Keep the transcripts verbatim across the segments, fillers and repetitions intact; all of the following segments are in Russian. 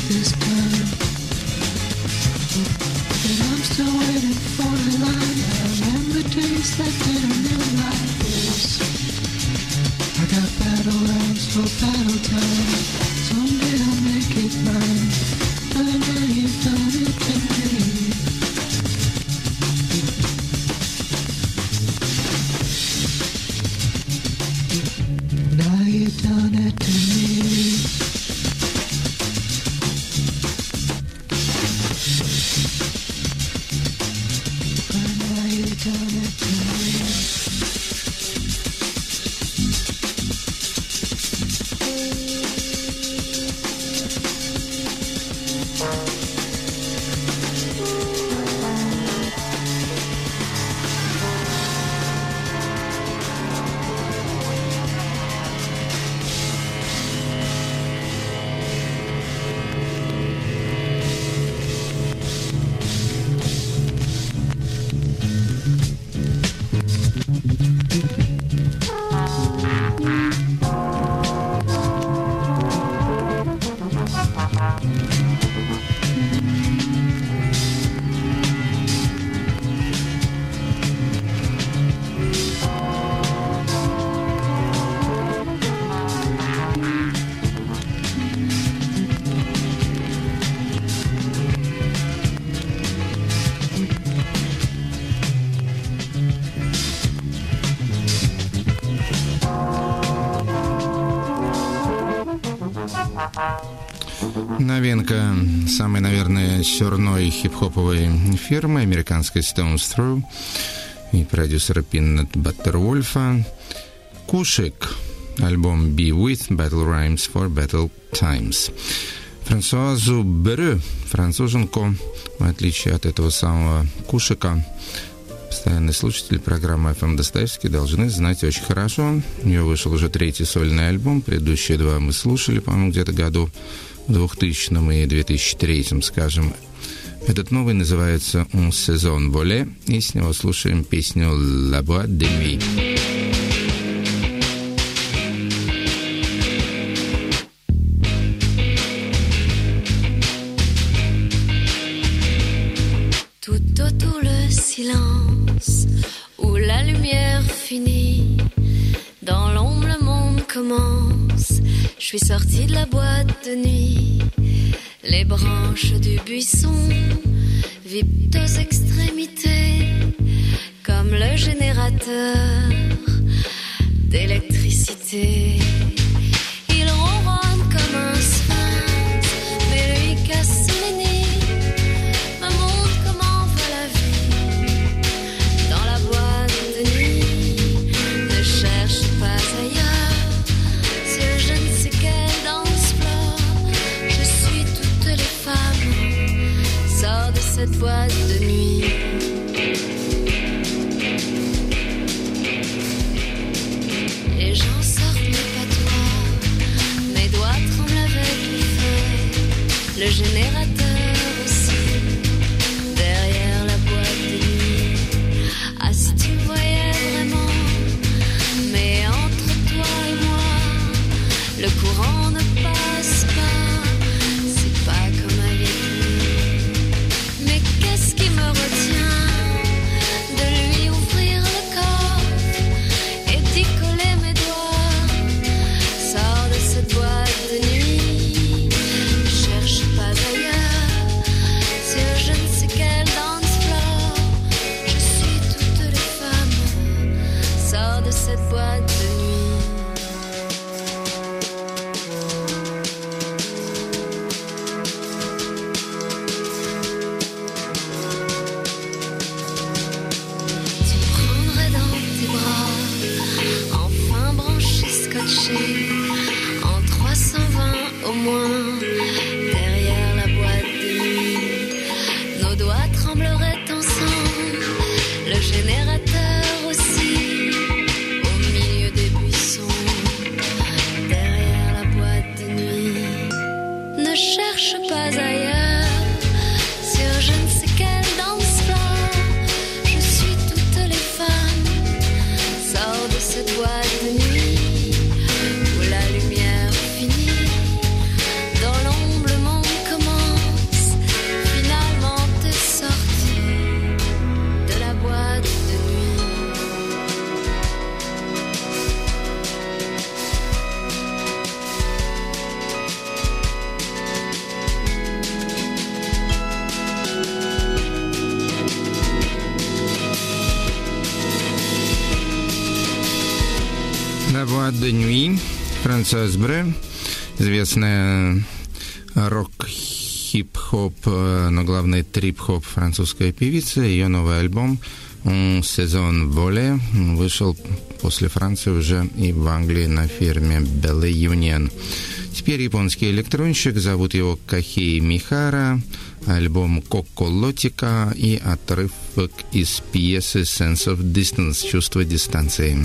this time. But I'm still waiting for the line. I remember days that didn't live like this. I got battle rounds for battle time. Someday I'll make it mine. But now you've done it to me. Now you've done it to me. But now you've done it to me. Новинка самой, наверное, сёрной хип-хоповой фирмы американской Stones Throw и продюсера Пиннет Баттервольфа «Кушик», альбом «Be With», Battle Rhymes for Battle Times. Франсуазу Бере, француженку, в отличие от этого самого Кушика, постоянные слушатели программы эф эм Достоевский должны знать очень хорошо. У нее вышел уже третий сольный альбом, предыдущие два мы слушали, по-моему, где-то году в двухтысячном и две тысячи третьем, скажем. Этот новый называется «Un saison volé», и с него слушаем песню «La boîte de nuit». Tout autour le silence, où la lumière finit, dans l'ombre le monde commence. Je suis sortie de la boîte de nuit, les branches du buisson vibrent aux extrémités, comme le générateur d'électricité. Il ronronne comme un sphinx, mais lui casse les nids, me montre comment va la vie. Dans la boîte de nuit, ne cherche pas ailleurs. Je ne sais quelle danse floor, je suis toutes les femmes, sors de cette boîte de nuit. Les gens sortent mes patois, mes doigts tremblent avec le feu, le générateur aussi, derrière la boîte de nuit. Ah, si tu me voyais vraiment, mais entre toi et moi, le courant ne passe pas, c'est pas comme avec lui. Mais qu'est-ce qui me retient de lui ouvrir le coffre et d'y coller mes doigts? Sors de cette boîte de nuit, cherche pas ailleurs, sur je ne sais quel dance floor, je suis toutes les femmes, sors de cette boîte de nuit. En trois cent vingt au moins, derrière la boîte de nuit, nos doigts trembleraient ensemble, le générateur aussi, au milieu des buissons, derrière la boîte de nuit. Ne cherche pas ailleurs, sur je ne sais quel dance floor, je suis toutes les femmes, sors de cette boîte de nuit. La lumière finie, dans l'ombre le monde commence. La Boîte de Nuit, Françoise Bray, известная рок-хип-хоп, но главное трип-хоп французская певица. Ее новый альбом «Un Saison Volé» вышел после Франции уже и в Англии на фирме Belle Union. Теперь японский электронщик, зовут его Кохей Михара, альбом «Коколотика» и отрывок из пьесы «Sense of Distance» — «Чувство дистанции».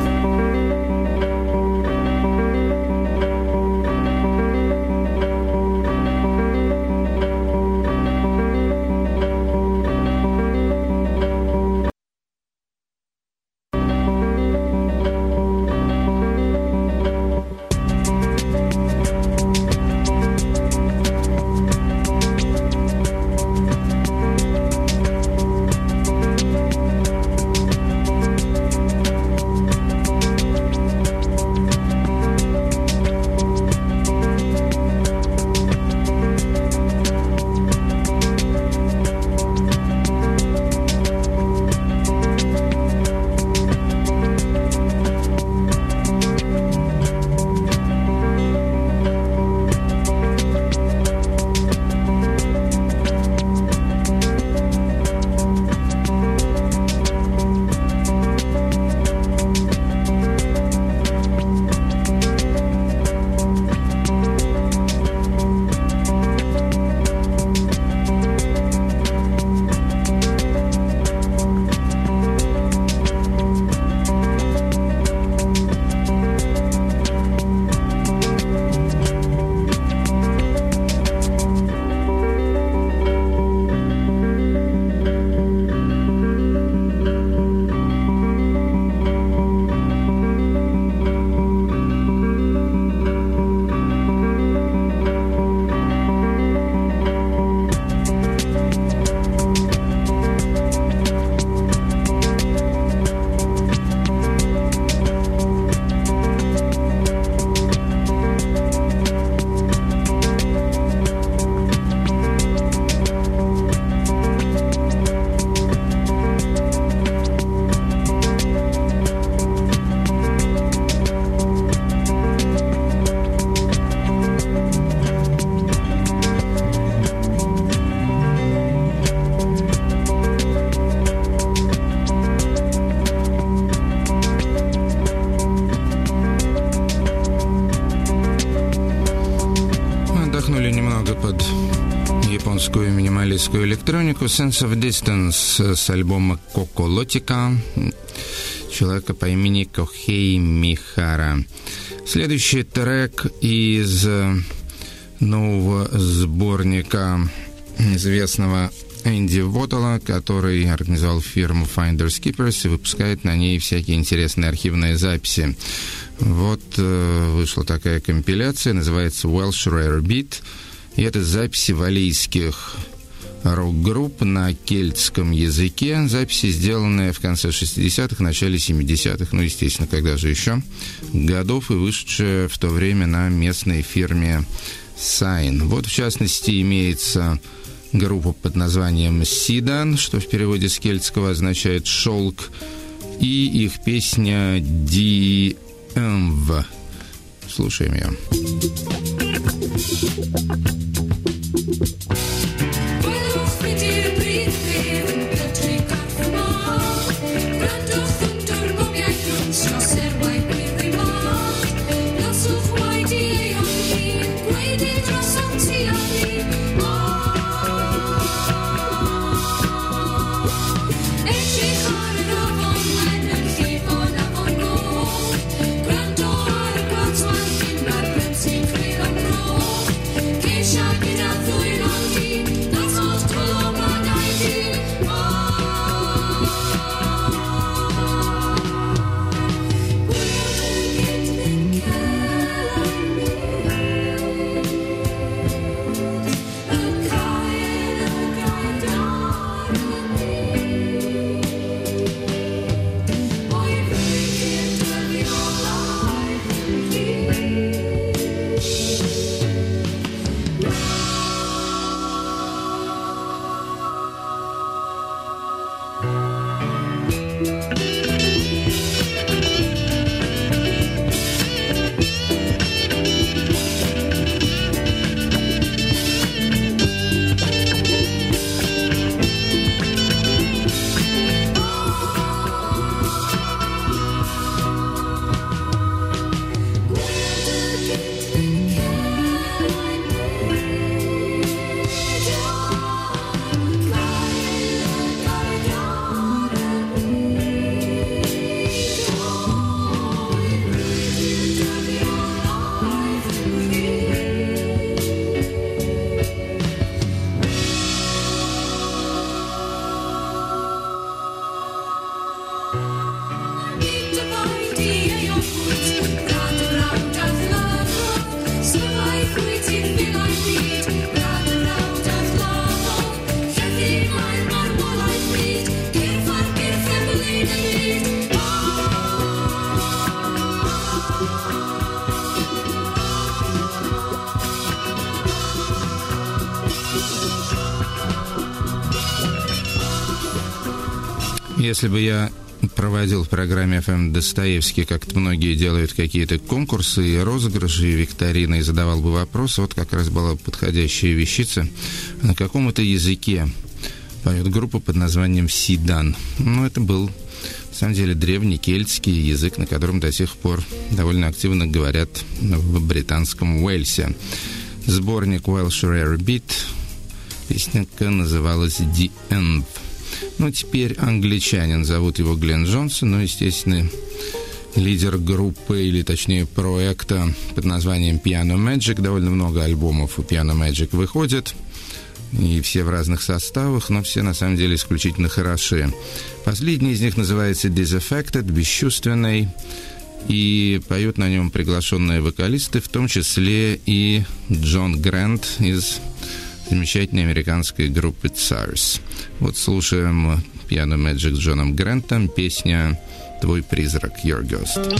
Минималистскую электронику Sense of Distance с альбома «Коколотика» человека по имени Кохей Михара. Следующий трек из нового сборника известного Энди Вотала, который организовал фирму Finders Keepers и выпускает на ней всякие интересные архивные записи. Вот э, вышла такая компиляция, называется Welsh Rare Beat. И это записи валлийских рок-групп на кельтском языке. Записи, сделанные в конце шестидесятых, начале семидесятых, ну, естественно, когда же еще, годов, и вышедшие в то время на местной фирме Sign. Вот, в частности, имеется группа под названием Сидан, что в переводе с кельтского означает «шелк», и их песня «Ди Эмв». Слушаем ее. Если бы я проводил в программе эф эм Достоевский, как многие делают, какие-то конкурсы, розыгрыши, викторины, и задавал бы вопрос, вот как раз была подходящая вещица, на каком это языке поет группа под названием Сидан. Ну, это был, на самом деле, древний кельтский язык, на котором до сих пор довольно активно говорят в британском Уэльсе. Сборник Welsh Rare Beat, песенка называлась «The End». Ну, теперь англичанин, зовут его Глен Джонсон, ну, естественно, лидер группы, или точнее проекта под названием Piano Magic. Довольно много альбомов у Piano Magic выходит, и все в разных составах, но все на самом деле исключительно хороши. Последний из них называется Disaffected, бесчувственный, и поют на нем приглашенные вокалисты, в том числе и Джон Грант из замечательной американской группы Tsars. Вот слушаем Piano Magic с Джоном Грантом, песня «Твой призрак», Your Ghost.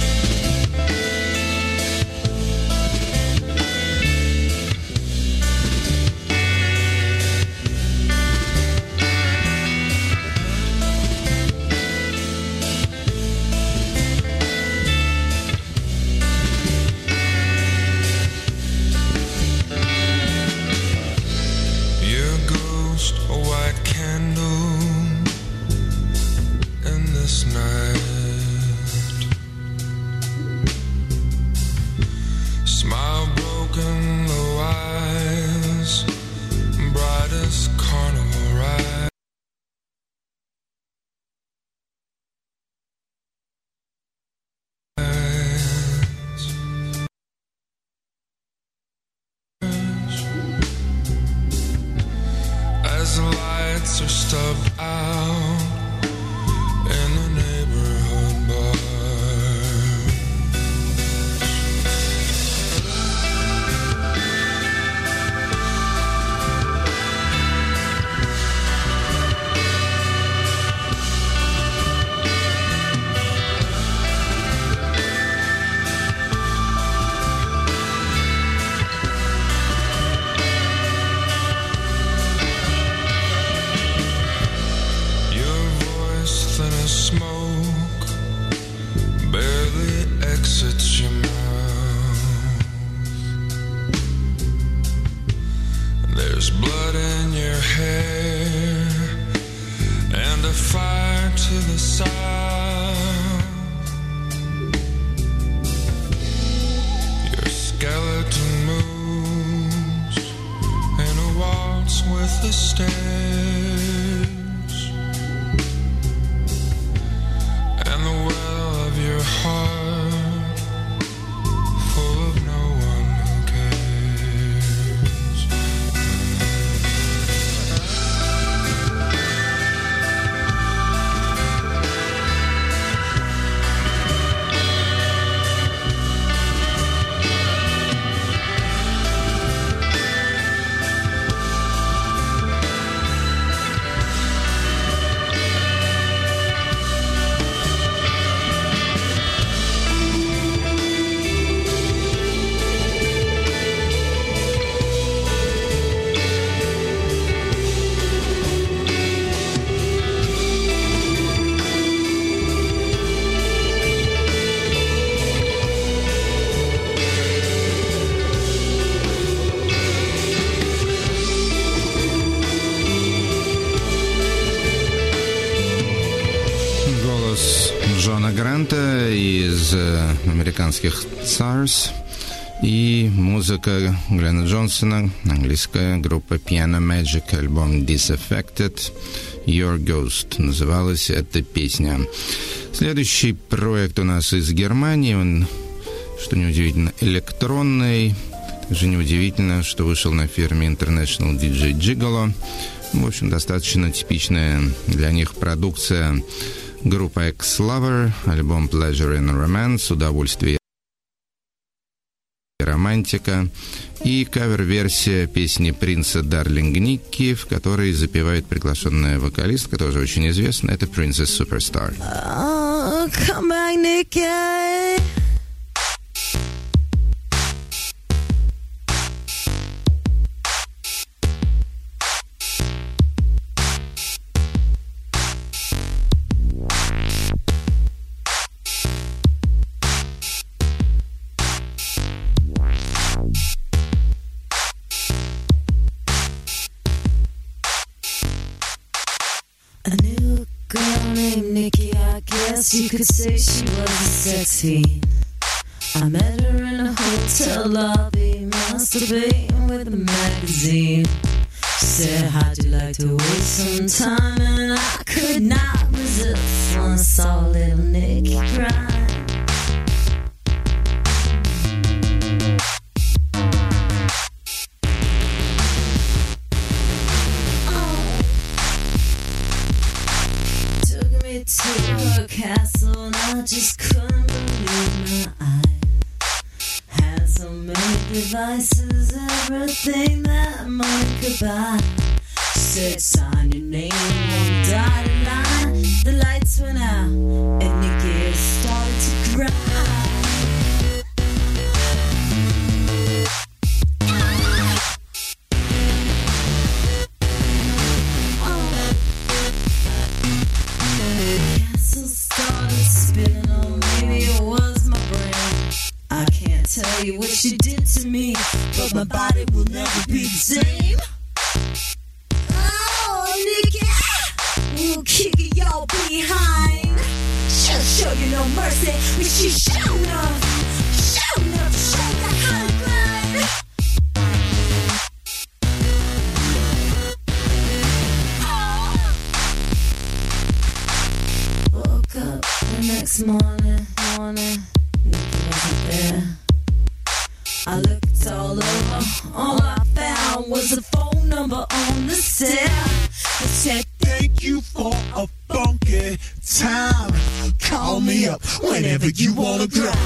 Гранта из американских Tsars и музыка Глена Джонсона, английская группа Piano Magic, альбом Disaffected, Your Ghost называлась эта песня. Следующий проект у нас из Германии, он, что неудивительно, электронный, также неудивительно, что вышел на фирме International ди джей Gigolo. В общем, достаточно типичная для них продукция. Группа Ex-Lover, альбом Pleasure and Romance, удовольствие романтика, и кавер-версия песни Принца «Darling Nikki», в которой запевает приглашенная вокалистка, тоже очень известная, это Princess Superstar. Oh, come back, Nikki. A new girl named Nikki, I guess you could say she was a sex fiend. I met her in a hotel lobby, masturbating with a magazine. She said, how'd you like to waste some time? And I could not resist when I saw little Nikki cry. To her castle and I just couldn't believe my eyes. Had so many devices, everything that money could buy. She said, sign your name on the dotted line. The lights went out and Nikki started to cry. Tell you what she did to me, but my body will never be the same. Oh, Nikki, we'll kick your behind. She'll show you no mercy when she's show enough, show enough to show that kind of grind. Oh. Woke up the next morning, morning, Nikki wasn't there. I looked all over, all I found was a phone number on the cell. It said, thank you for a funky time. Call me up whenever you wanna grind.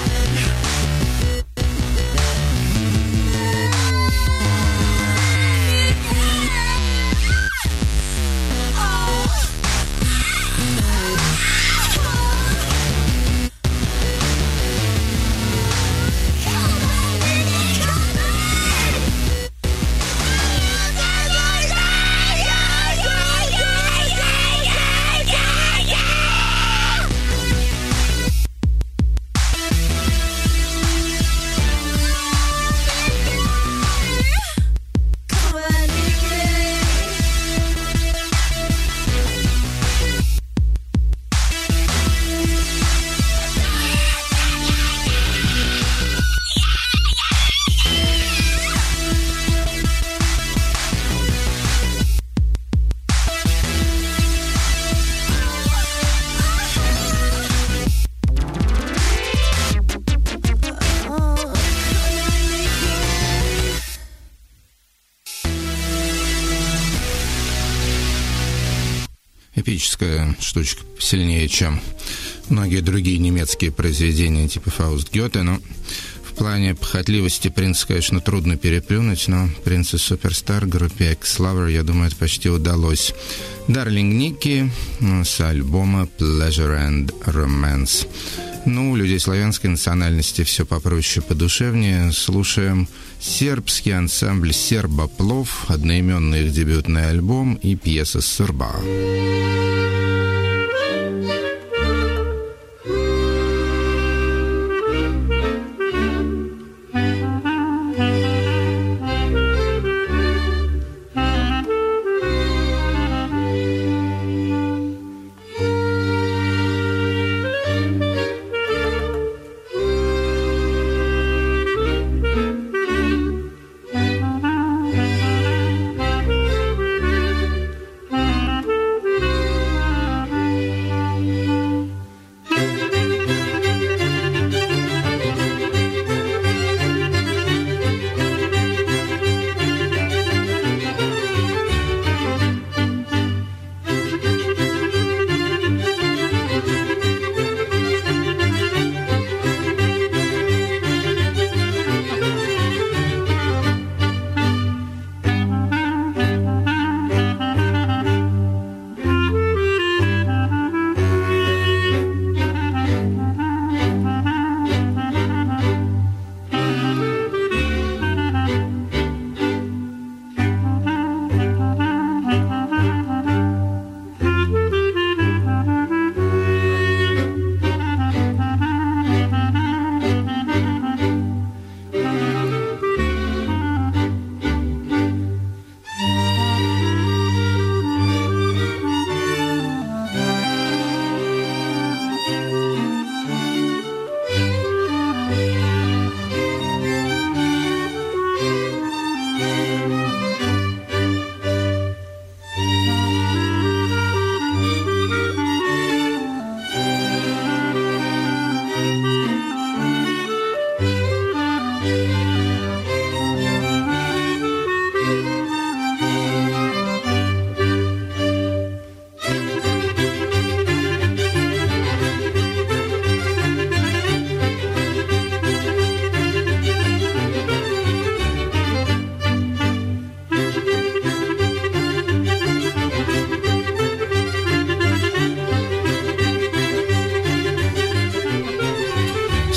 Эпическая штучка сильнее, чем многие другие немецкие произведения типа Фауст Гёте, но в плане похотливости принца, конечно, трудно переплюнуть, но Princess Superstar группе X-Lover, я думаю, это почти удалось. Darling Nikki с альбома Pleasure and Romance. Ну, у людей славянской национальности все попроще, подушевнее. Слушаем сербский ансамбль «Сербоплов», одноименный их дебютный альбом и пьеса «Сырба».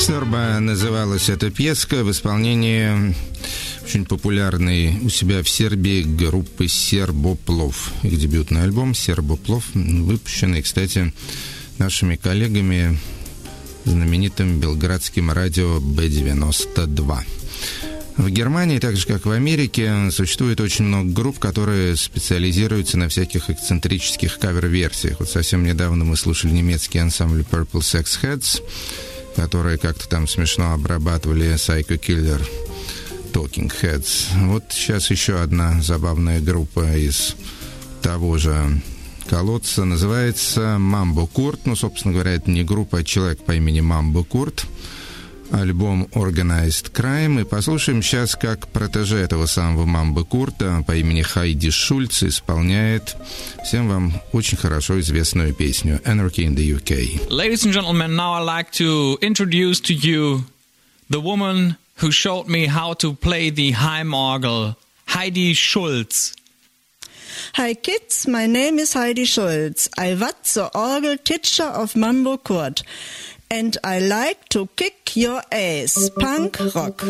Серба называлась эта пьеска в исполнении очень популярной у себя в Сербии группы Сербоплов. Их дебютный альбом «Сербоплов», выпущенный, кстати, нашими коллегами, знаменитым белградским радио бэ девяносто два. В Германии, так же как в Америке, существует очень много групп, которые специализируются на всяких эксцентрических кавер-версиях. Вот совсем недавно мы слушали немецкий ансамбль Purple Sex Heads, которые как-то там смешно обрабатывали Psycho Killer Talking Heads. Вот сейчас еще одна забавная группа из того же колодца. Называется Mambo Kurt. Ну, собственно говоря, это не группа, а человек по имени Mambo Kurt. Альбом Organized Crime. И послушаем сейчас, как протеже этого самого Mambo Kurt'а по имени Хайди Шульц исполняет всем вам очень хорошо известную песню Anarchy in the ю кей. Ladies and gentlemen, now I'd like to introduce to you the woman who showed me how to play the Heimorgel, Heidi Schulz. Hi kids, my name is Heidi Schulz. I was the orgel teacher of Mambo Kurt. And I like to kick your ass. Punk rock.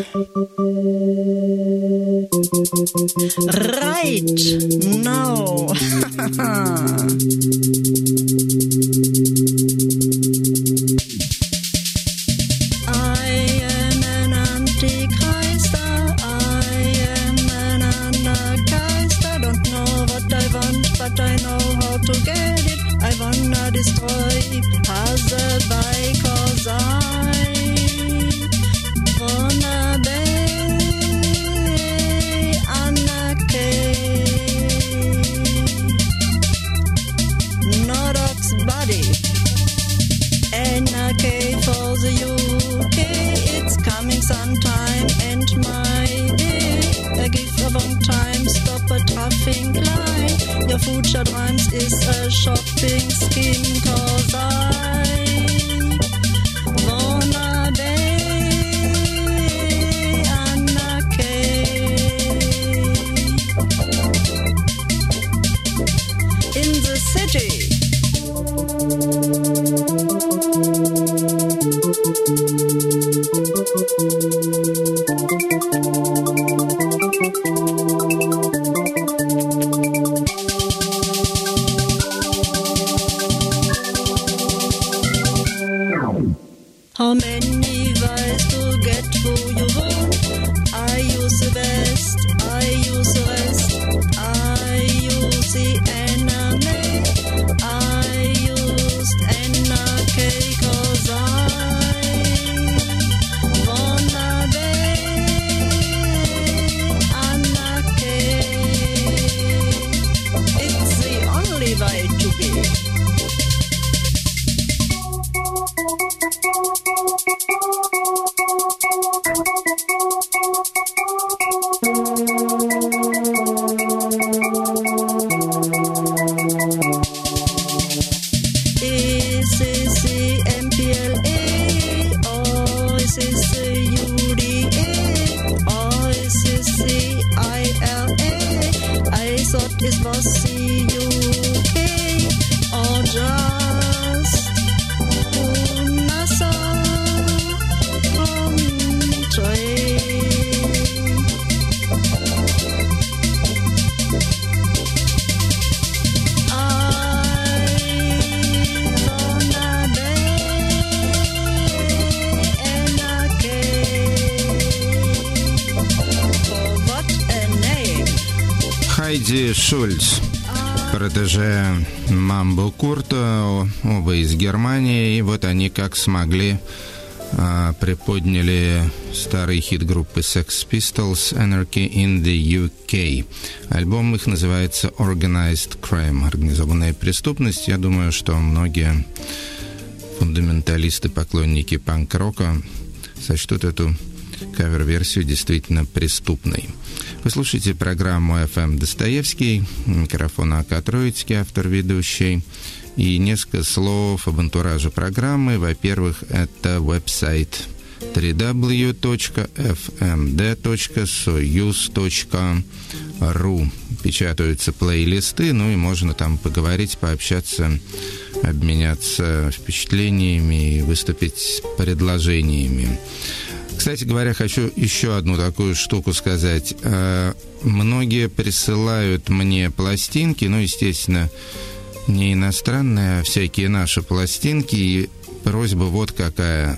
Right. No. I am an Antichrist. I am an Anarchist. I don't know what I want, but I know how to get it. I wanna destroy Haselby, cause I wanna be anarchy. Nordox body. Anarchy for the U K. It's coming sometime, and my day. I give a long time, stop a traffic line. Your future rhymes is a shopping scheme, cause I wanna be anarchy. In the city. How many ways to get who you want? I use the best, I use the rest, I use the enemy, I used anarchy, cause I wanna be anarchy. It's the only way to be. Is this the M P L A, or is this the U D A, or is this the I L A? I thought it was the U K, or just another country. Хайди Шульц, протеже Мамбо Курта, оба из Германии, и вот они как смогли а, приподняли старый хит группы Sex Pistols Anarchy in the ю кей. Альбом их называется Organized Crime, организованная преступность. Я думаю, что многие фундаменталисты, поклонники панк-рока сочтут эту кавер-версию действительно преступной. Вы слушаете программу эф эм «Достоевский», микрофон Ака Троицкий, автор-ведущий. И несколько слов об антураже программы. Во-первых, это веб-сайт дабл ю дабл ю дабл ю точка эф эм дэ точка союз точка ру. печатаются плейлисты, ну и можно там поговорить, пообщаться, обменяться впечатлениями и выступить с предложениями. Кстати говоря, хочу еще одну такую штуку сказать. Многие присылают мне пластинки, ну, естественно, не иностранные, а всякие наши пластинки. И просьба вот какая.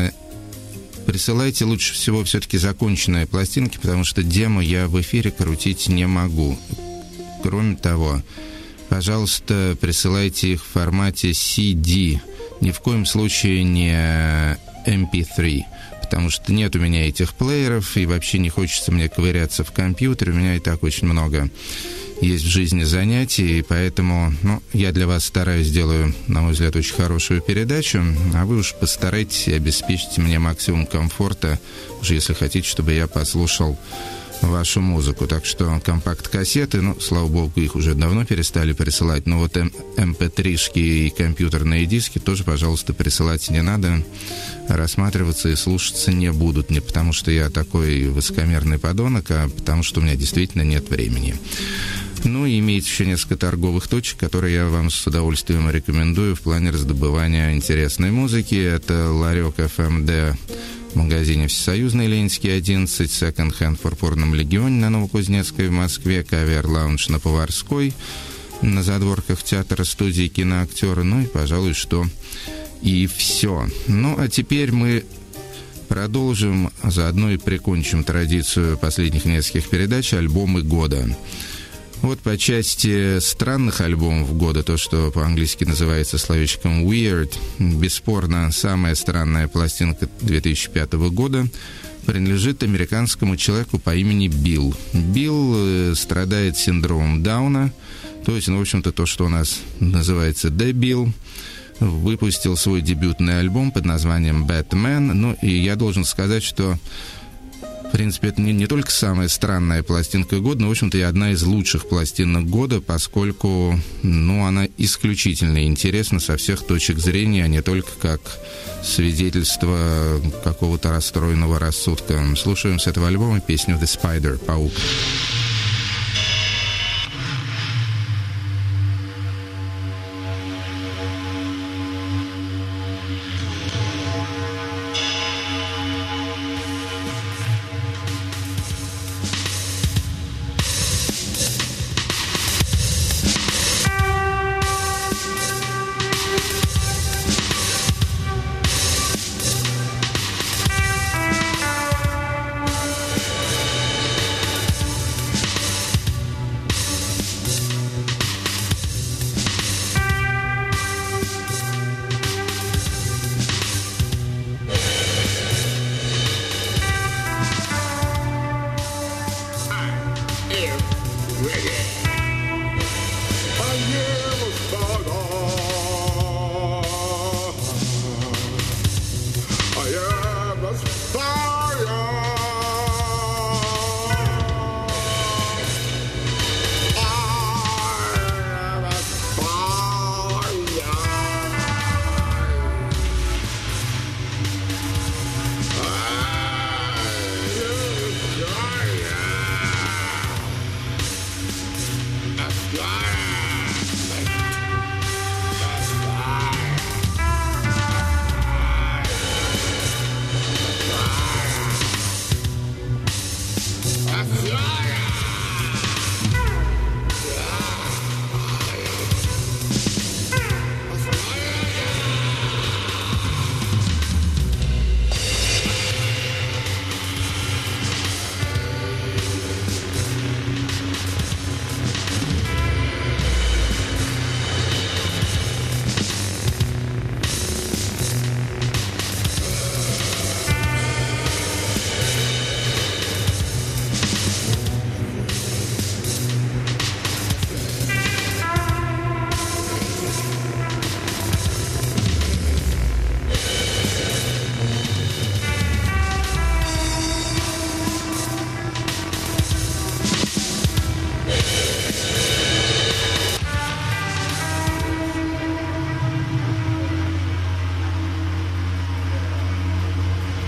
Присылайте лучше всего все-таки законченные пластинки, потому что демо я в эфире крутить не могу. Кроме того, пожалуйста, присылайте их в формате си ди. Ни в коем случае не эм пи три. Потому что нет у меня этих плееров, и вообще не хочется мне ковыряться в компьютере. У меня и так очень много есть в жизни занятий, и поэтому, ну, я для вас стараюсь, делаю, на мой взгляд, очень хорошую передачу, а вы уж постарайтесь и обеспечите мне максимум комфорта, уже если хотите, чтобы я послушал вашу музыку. Так что компакт-кассеты, ну, слава богу, их уже давно перестали присылать, но вот эм пэ три-шки и компьютерные диски тоже, пожалуйста, присылать не надо. Рассматриваться и слушаться не будут. Не потому, что я такой высокомерный подонок, а потому, что у меня действительно нет времени. Ну, и имеется еще несколько торговых точек, которые я вам с удовольствием рекомендую в плане раздобывания интересной музыки. Это ларек эф эм дэ в магазине «Всесоюзный», Ленинский, одиннадцать, Second Hand в Пурпурном Легионе на Новокузнецкой в Москве, Кавер-лаунж на Поварской, на задворках театра, студии «Киноактера». Ну и, пожалуй, что и все. Ну, а теперь мы продолжим, заодно и прикончим традицию последних нескольких передач «Альбомы года». Вот по части странных альбомов года, то, что по-английски называется словечком «weird», бесспорно, самая странная пластинка две тысячи пятого года принадлежит американскому человеку по имени Билл. Билл страдает синдромом Дауна, то есть, ну, в общем-то, то, что у нас называется «The Bill». Выпустил свой дебютный альбом под названием «Batman». Ну, и я должен сказать, что, в принципе, это не, не только самая странная пластинка года, но, в общем-то, и одна из лучших пластинок года, поскольку, ну, она исключительно интересна со всех точек зрения, а не только как свидетельство какого-то расстроенного рассудка. Слушаем с этого альбома песню «The Spider» — «Паук».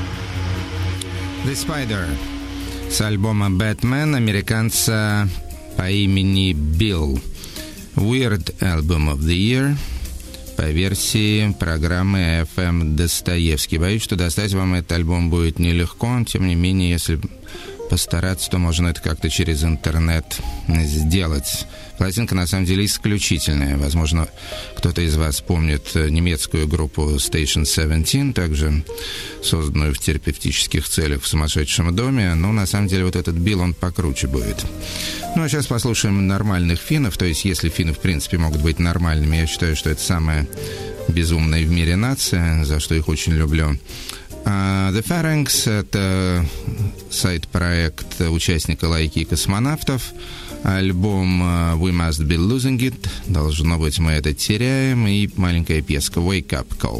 The Spider с альбома «Batman» американца по имени Билл. Weird Album of the Year по версии программы эф эм Достоевский. Боюсь, что достать вам этот альбом будет нелегко, тем не менее, если постараться, то можно это как-то через интернет сделать. Пластинка, на самом деле, исключительная. Возможно, кто-то из вас помнит немецкую группу Station семнадцать, также созданную в терапевтических целях в сумасшедшем доме. Но, на самом деле, вот этот Билл, он покруче будет. Ну, а сейчас послушаем нормальных финнов. То есть, если финны, в принципе, могут быть нормальными, я считаю, что это самая безумная в мире нация, за что их очень люблю. Uh, The Phalanx — это сайт-проект участника «Лайки и космонавтов». Альбом uh, We Must Be Losing It. Должно быть, мы это теряем. И маленькая песка Wake Up Call.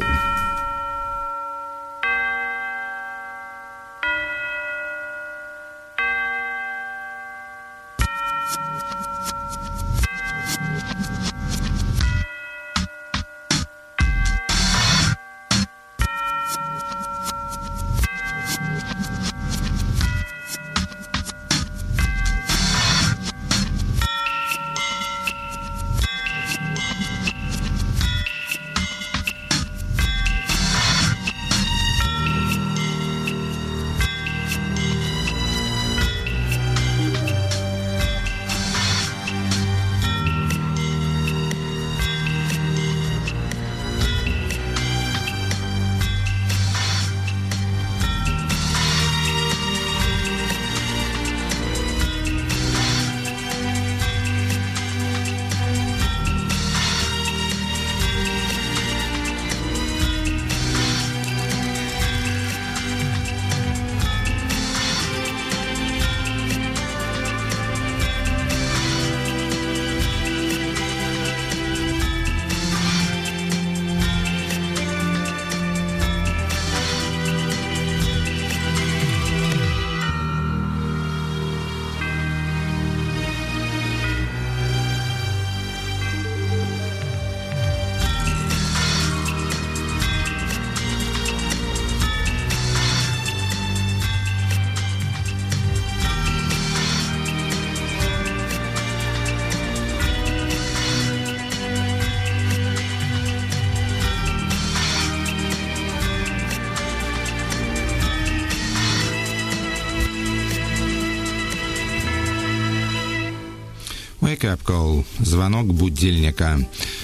Wake Up Call. Звонок будильника.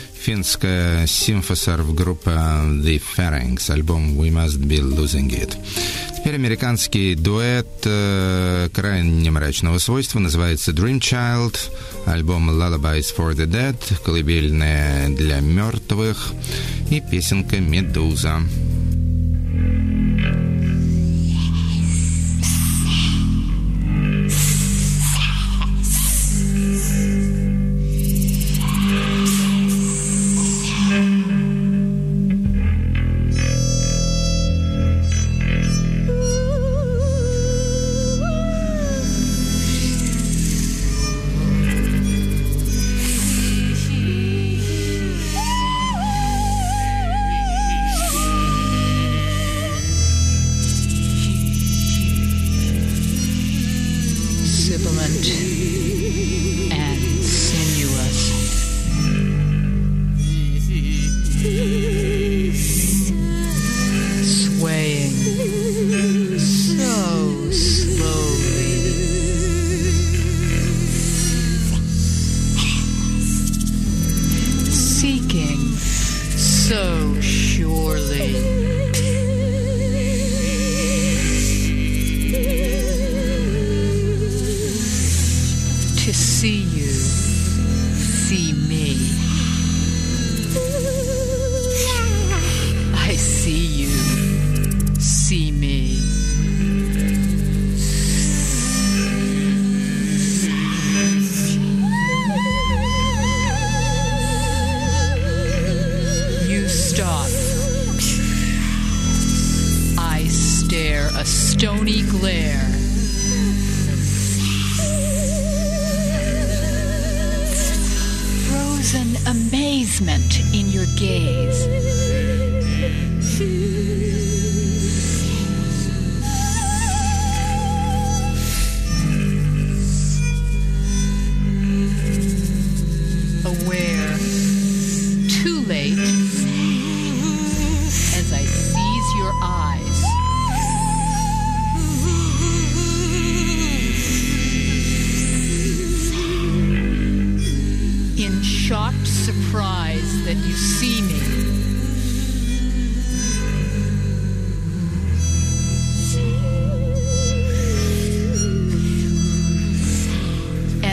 Финская симфосерв-группа The Phalanx. Альбом We Must Be Losing It. Теперь американский дуэт э, крайне мрачного свойства. Называется Dream Child. Альбом Lullabies for the Dead. Колыбельная для мертвых. И песенка «Медуза».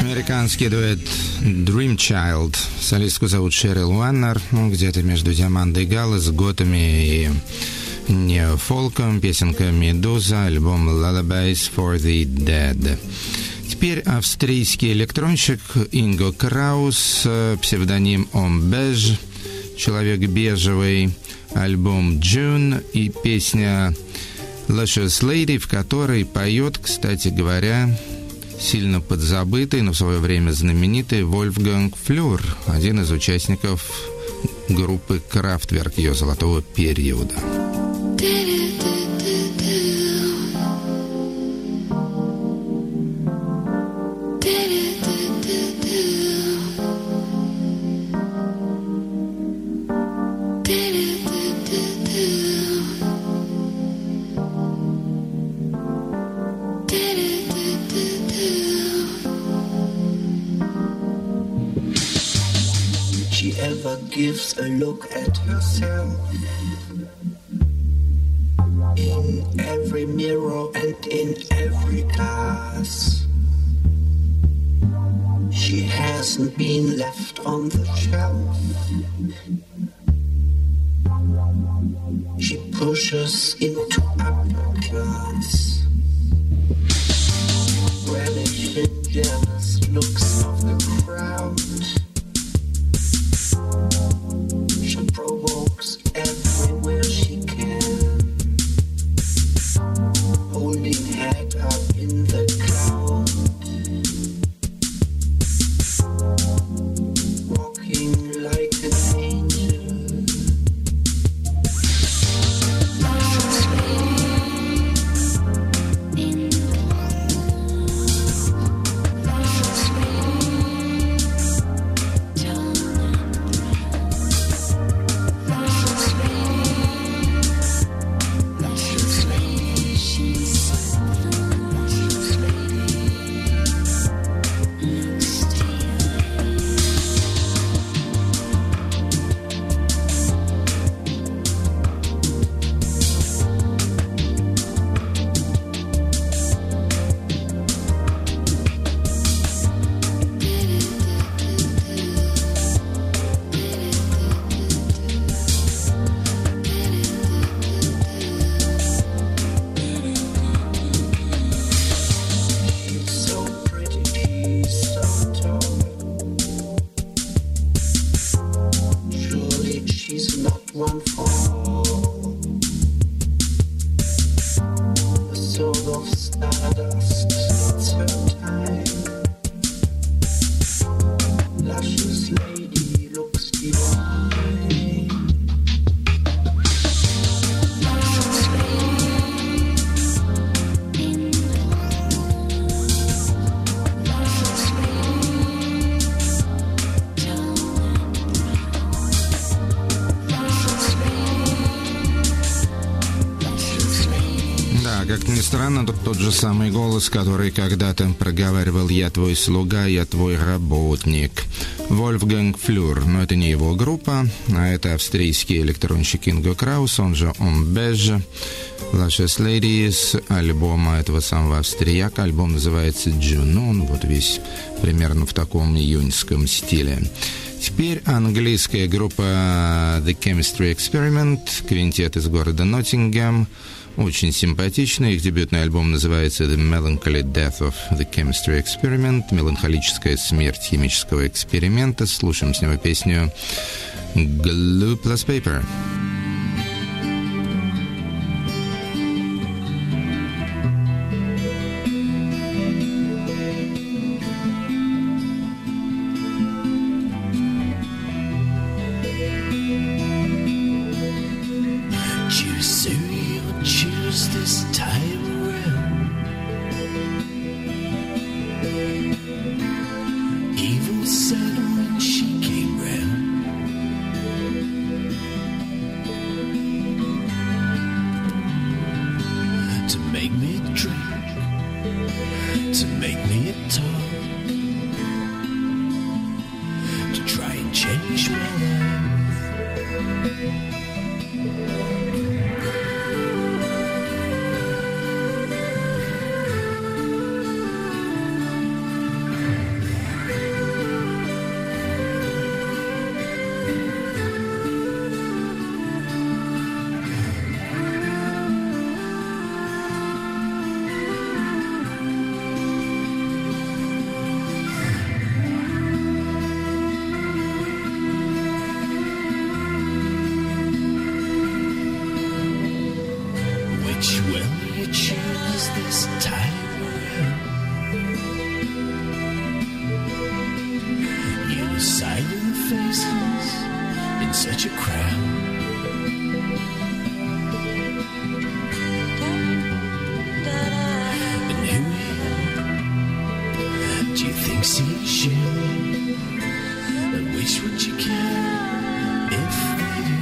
Американский дуэт Dream Child. Солистку зовут Шерил Уаннер. Ну, где-то между Диамандой Галлас, Готами и неофолком. Песенка «Медуза», альбом Lullabies for the Dead. Теперь австрийский электронщик Инго Краус, псевдоним Омбеж, человек бежевый, альбом June и песня Luscious Lady, в которой поет, кстати говоря, сильно подзабытый, но в свое время знаменитый Вольфганг Флюр, один из участников группы Kraftwerk ее золотого периода. Gives a look at herself in every mirror and in every glass. She hasn't been left on the shelf. She pushes into upper class, relishing jealous looks of the crowd. Provokes everywhere she can, holding head up in the cloud, walking like an angel. Странно, тот же самый голос, который когда-то проговаривал «Я твой слуга, я твой работник». Вольфганг Флюр, но это не его группа, а это австрийский электронщик Инго Краус, он же Омбеж. Luscious Lady с альбома этого самого австрияка. Альбом называется June, он вот весь примерно в таком июньском стиле. Теперь английская группа The Chemistry Experiment, квинтет из города Ноттингем. Очень симпатичный. Их дебютный альбом называется The Melancholy Death of the Chemistry Experiment. Меланхолическая смерть химического эксперимента. Слушаем с него песню Glue Plus Paper. Which will you choose this time around? You silent faces in such a crowd. And who do you think sees you? And which would you care if they do?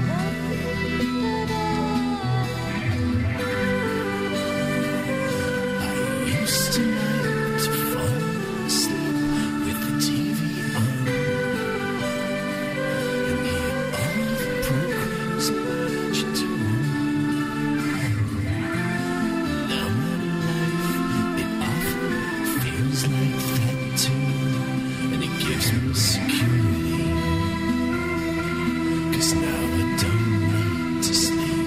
I used to like to fall asleep with the T V on and hear all the programs I watched to now my life, it often feels like that too, and it gives me security, 'cause now I don't need to sleep.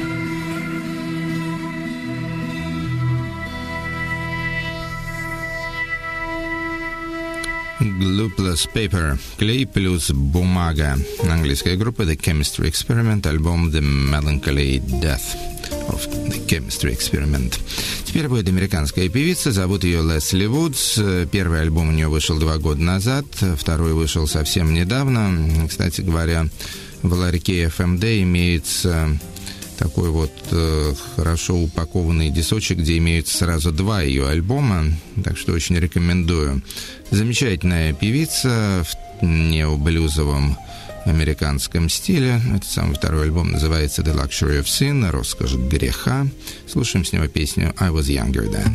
Glue plus Paper. Клей плюс бумага. Английская группа The Chemistry Experiment, альбом The Melancholy Death of The Chemistry Experiment. Теперь будет американская певица, зовут ее Лесли Вудс. Первый альбом у нее вышел два года назад, второй вышел совсем недавно. Кстати говоря, в ларьке эф эм ди имеется такой вот э, хорошо упакованный дисочек, где имеются сразу два ее альбома, так что очень рекомендую. Замечательная певица в необлюзовом американском стиле. Этот самый второй альбом называется The Luxury of Sin, роскошь греха. Слушаем с него песню I Was Younger Then.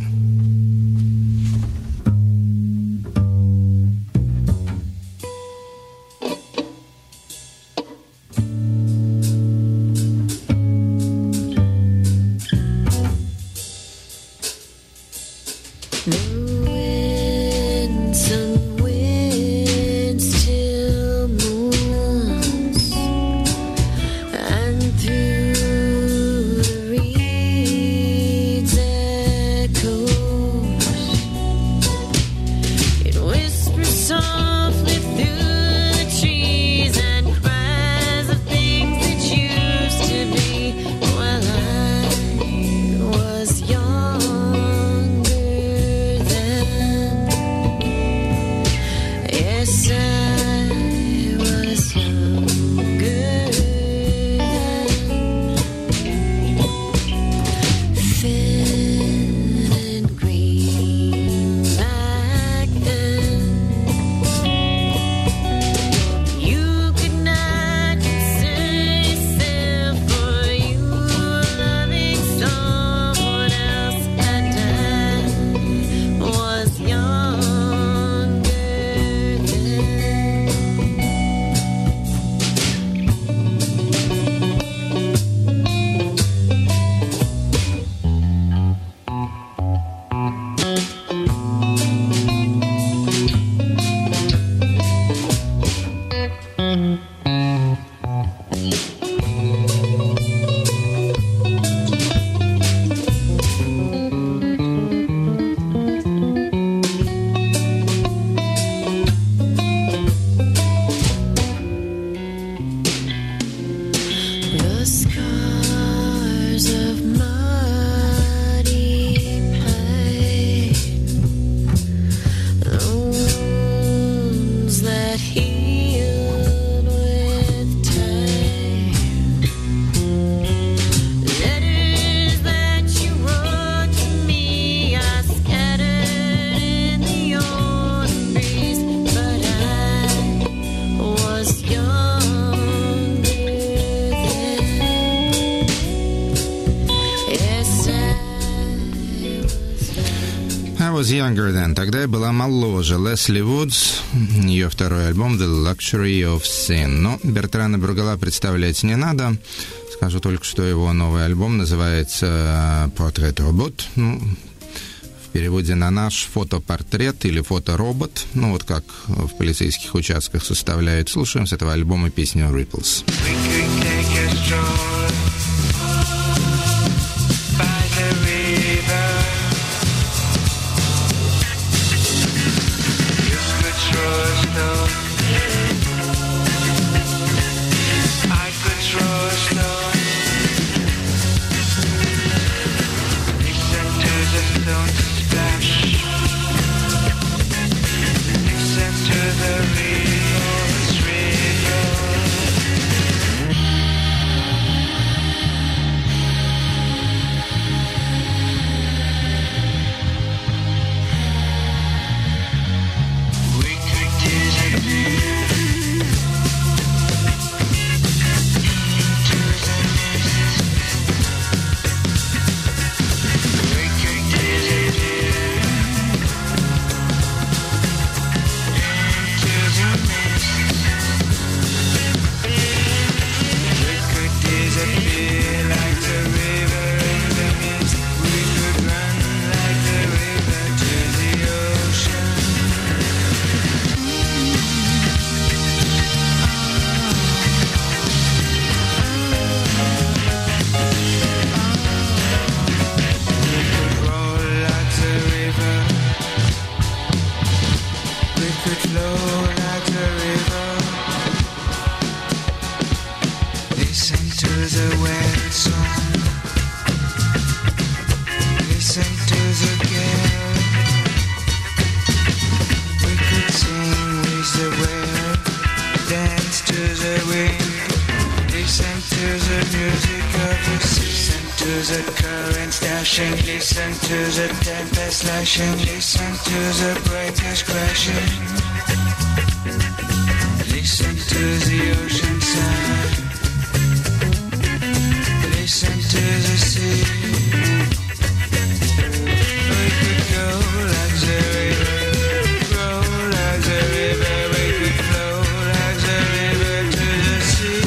Younger Then. Тогда я была моложе. Лесли Вудс, ее второй альбом The Luxury of Sin. Но Бертрана Бургала представлять не надо. Скажу только, что его новый альбом называется Portrait Robot. Ну, в переводе на наш фотопортрет или фоторобот. Ну, вот как в полицейских участках составляют. Слушаем с этого альбома песню Ripples. I could trust her. the currents dashing, listen to the tempest lashing, listen to the breakers crashing, listen to the ocean sound, listen to the sea. We could go like the river, grow like the river, we could flow like the river to the sea.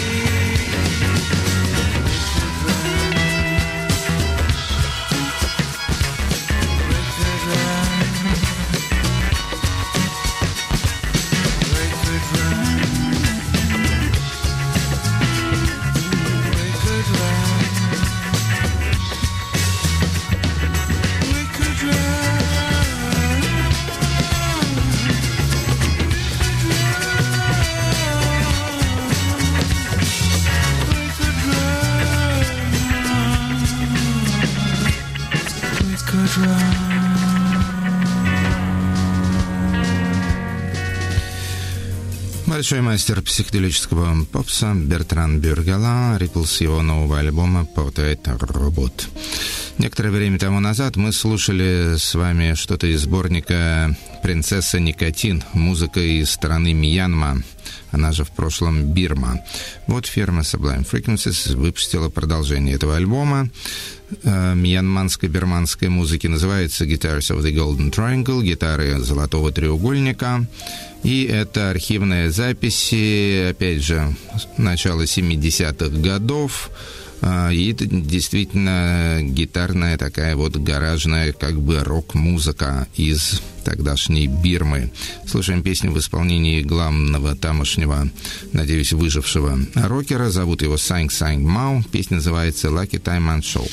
Большой мастер психоделического попса Бертран Бюргала, ритм с его нового альбома «Portrait Robot». Некоторое время тому назад мы слушали с вами что-то из сборника «Принцесса Никотин», музыка из страны Мьянма, она же в прошлом Бирма. Вот фирма Sublime Frequencies выпустила продолжение этого альбома э, мьянманской бирманской музыки. Называется «Guitars of the Golden Triangle», гитары золотого треугольника. И это архивные записи, опять же, начала семидесятых годов. И это действительно гитарная такая вот гаражная, как бы рок-музыка из тогдашней Бирмы. Слушаем песню в исполнении главного тамошнего, надеюсь, выжившего рокера. Зовут его Sang Sang Mao. Песня называется «Lucky Time and Show».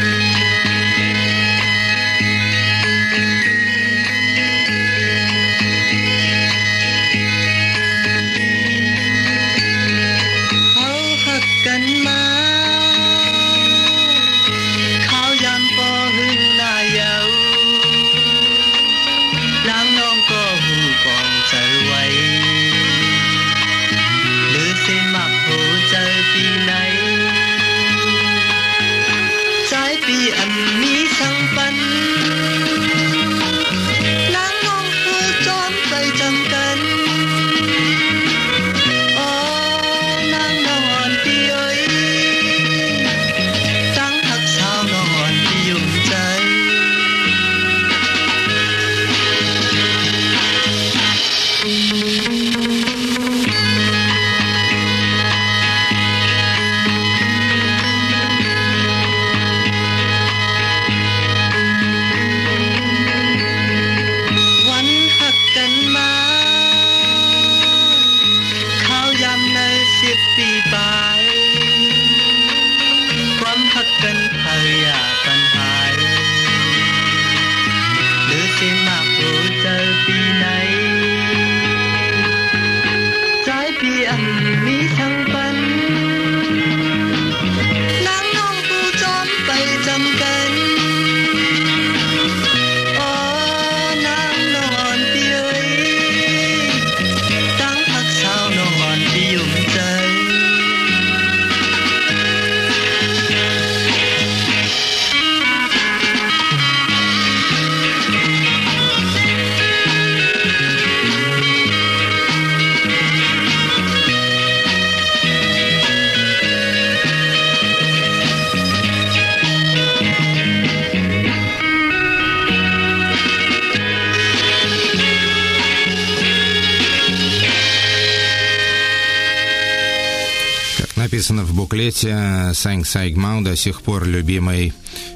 Написано в буклете, Sang Sang Mao до сих пор любимый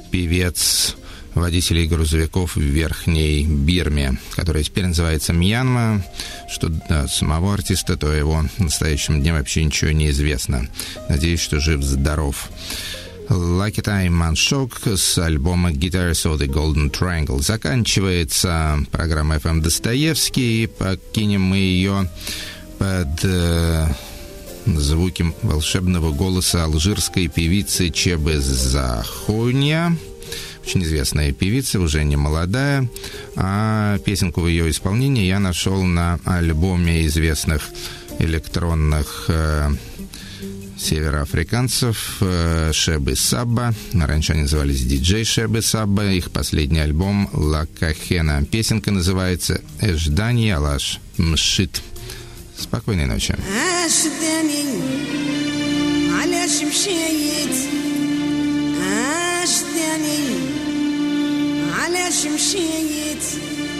певец водителей грузовиков в Верхней Бирме, которая теперь называется Мьянма. Что до самого артиста, то о его настоящем дне вообще ничего не известно. Надеюсь, что жив-здоров. Lucky Time and Shock с альбома Guitars of the Golden Triangle. Заканчивается программа эф эм Достоевский, и покинем мы ее под э, звуки волшебного голоса алжирской певицы Чебе Захунья. Очень известная певица, уже не молодая, а песенку в ее исполнении я нашел на альбоме известных электронных э, североафриканцев Шебы Сабба. Раньше они назывались диджей Шебы Сабба. Их последний альбом «Ла Кахена». Песенка называется «Эждани Алаш Мшит». Спокойной ночи. على شمشيت